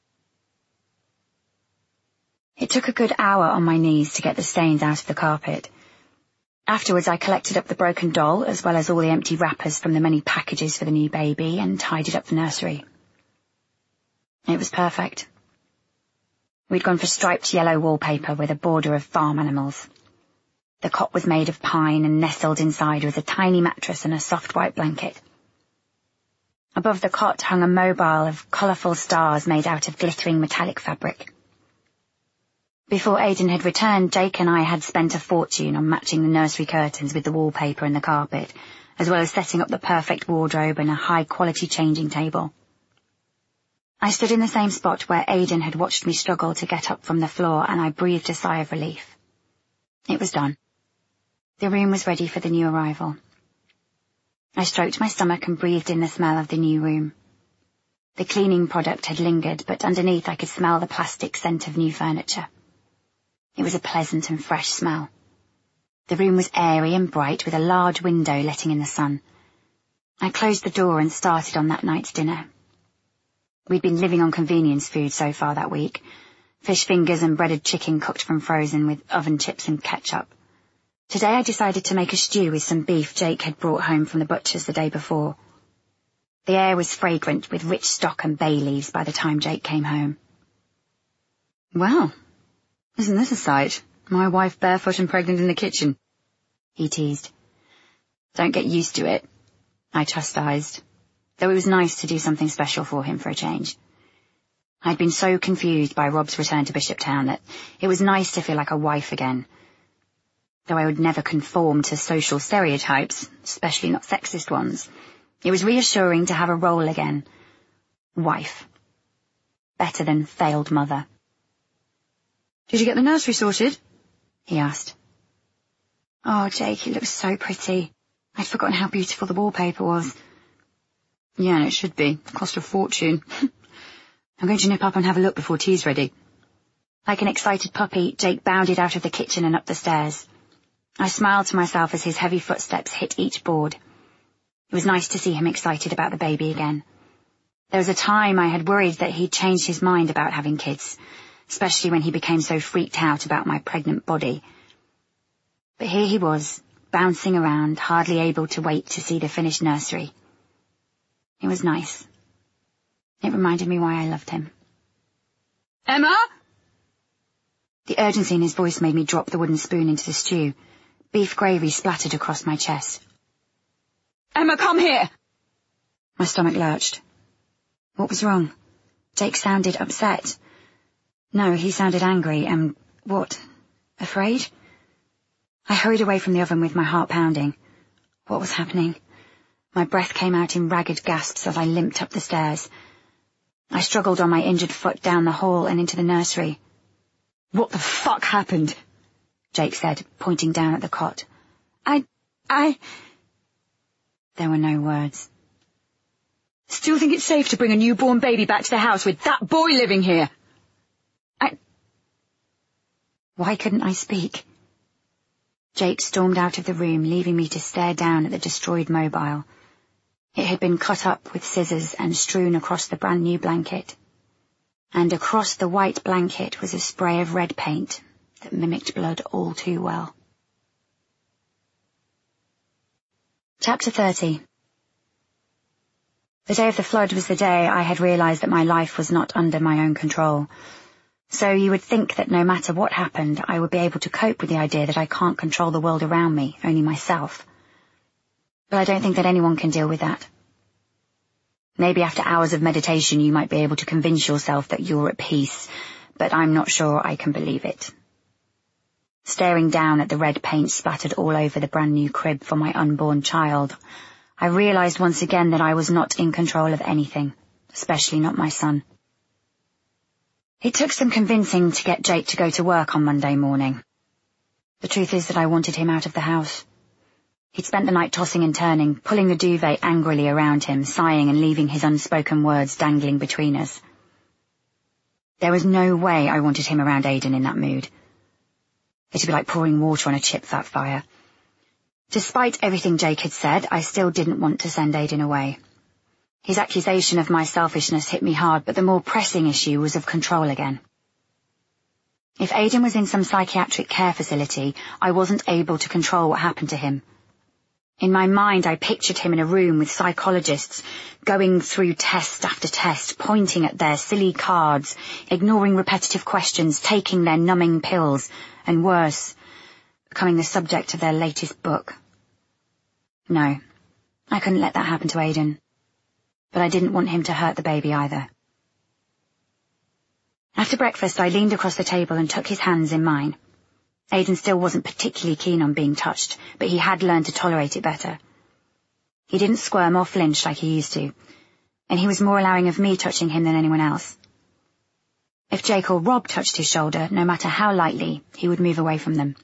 It took a good hour on my knees to get the stains out of the carpet. Afterwards I collected up the broken doll, as well as all the empty wrappers from the many packages for the new baby, and tidied up the nursery. It was perfect. We'd gone for striped yellow wallpaper with a border of farm animals. The cot was made of pine, and nestled inside was a tiny mattress and a soft white blanket. Above the cot hung a mobile of colourful stars made out of glittering metallic fabric. Before Aidan had returned, Jake and I had spent a fortune on matching the nursery curtains with the wallpaper and the carpet, as well as setting up the perfect wardrobe and a high-quality changing table. I stood in the same spot where Aidan had watched me struggle to get up from the floor, and I breathed a sigh of relief. It was done. The room was ready for the new arrival. I stroked my stomach and breathed in the smell of the new room. The cleaning product had lingered, but underneath I could smell the plastic scent of new furniture. It was a pleasant and fresh smell. The room was airy and bright with a large window letting in the sun. I closed the door and started on that night's dinner. We'd been living on convenience food so far that week. Fish fingers and breaded chicken cooked from frozen with oven chips and ketchup. Today I decided to make a stew with some beef Jake had brought home from the butcher's the day before. The air was fragrant with rich stock and bay leaves by the time Jake came home. "Well, isn't this a sight? My wife barefoot and pregnant in the kitchen," he teased. "Don't get used to it," I chastised, though it was nice to do something special for him for a change. I'd been so confused by Rob's return to Bishoptown that it was nice to feel like a wife again. Though I would never conform to social stereotypes, especially not sexist ones, it was reassuring to have a role again. Wife. Better than failed mother. "Did you get the nursery sorted?" he asked. "Oh, Jake, it looks so pretty. I'd forgotten how beautiful the wallpaper was." "Yeah, and it should be. Cost a fortune." "I'm going to nip up and have a look before tea's ready." Like an excited puppy, Jake bounded out of the kitchen and up the stairs. I smiled to myself as his heavy footsteps hit each board. It was nice to see him excited about the baby again. There was a time I had worried that he'd changed his mind about having kids, especially when he became so freaked out about my pregnant body. But here he was, bouncing around, hardly able to wait to see the finished nursery. It was nice. It reminded me why I loved him. "Emma!" The urgency in his voice made me drop the wooden spoon into the stew. Beef gravy splattered across my chest. "Emma, come here!" My stomach lurched. What was wrong? Jake sounded upset. No, he sounded angry and, afraid? I hurried away from the oven with my heart pounding. What was happening? My breath came out in ragged gasps as I limped up the stairs. I struggled on my injured foot down the hall and into the nursery. "What the fuck happened?" Jake said, pointing down at the cot. I... There were no words. "Still think it's safe to bring a newborn baby back to the house with that boy living here?" Why couldn't I speak? Jake stormed out of the room, leaving me to stare down at the destroyed mobile. It had been cut up with scissors and strewn across the brand new blanket. And across the white blanket was a spray of red paint that mimicked blood all too well. Chapter 30. The day of the flood was the day I had realized that my life was not under my own control. So you would think that no matter what happened, I would be able to cope with the idea that I can't control the world around me, only myself. But I don't think that anyone can deal with that. Maybe after hours of meditation you might be able to convince yourself that you're at peace, but I'm not sure I can believe it. Staring down at the red paint splattered all over the brand new crib for my unborn child, I realized once again that I was not in control of anything, especially not my son. It took some convincing to get Jake to go to work on Monday morning. The truth is that I wanted him out of the house. He'd spent the night tossing and turning, pulling the duvet angrily around him, sighing and leaving his unspoken words dangling between us. There was no way I wanted him around Aidan in that mood. It'd be like pouring water on a chip-fat fire. Despite everything Jake had said, I still didn't want to send Aidan away. His accusation of my selfishness hit me hard, but the more pressing issue was of control again. If Aidan was in some psychiatric care facility, I wasn't able to control what happened to him. In my mind, I pictured him in a room with psychologists, going through test after test, pointing at their silly cards, ignoring repetitive questions, taking their numbing pills, and worse, becoming the subject of their latest book. No, I couldn't let that happen to Aidan. But I didn't want him to hurt the baby either. After breakfast, I leaned across the table and took his hands in mine. Aidan still wasn't particularly keen on being touched, but he had learned to tolerate it better. He didn't squirm or flinch like he used to, and he was more allowing of me touching him than anyone else. If Jake or Rob touched his shoulder, no matter how lightly, he would move away from them.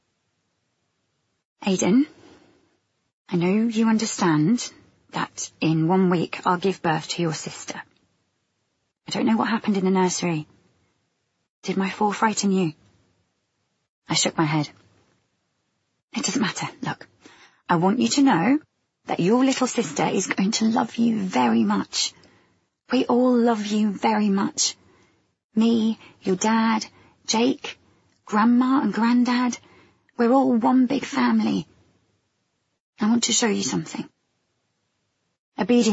"Aidan, I know you understand that in 1 week I'll give birth to your sister. I don't know what happened in the nursery. Did my fall frighten you?" I shook my head. It doesn't matter. Look, I want you to know that your little sister is going to love you very much. We all love you very much. Me, your dad, Jake, Grandma and Grandad, we're all one big family. I want to show you something. Obediently